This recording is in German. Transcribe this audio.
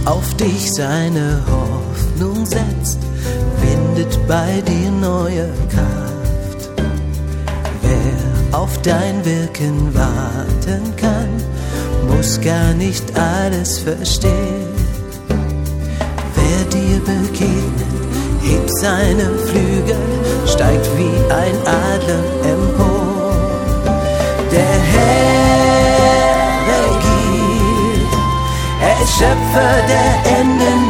auf dich seine Hoffnung setzt, findet bei dir neue Kraft. Wer auf dein Wirken warten kann, muss gar nicht alles verstehen. Wer dir begegnet, hebt seine Flügel, steigt wie ein Adler empor. Der Herr regiert, er ist Schöpfer der Enden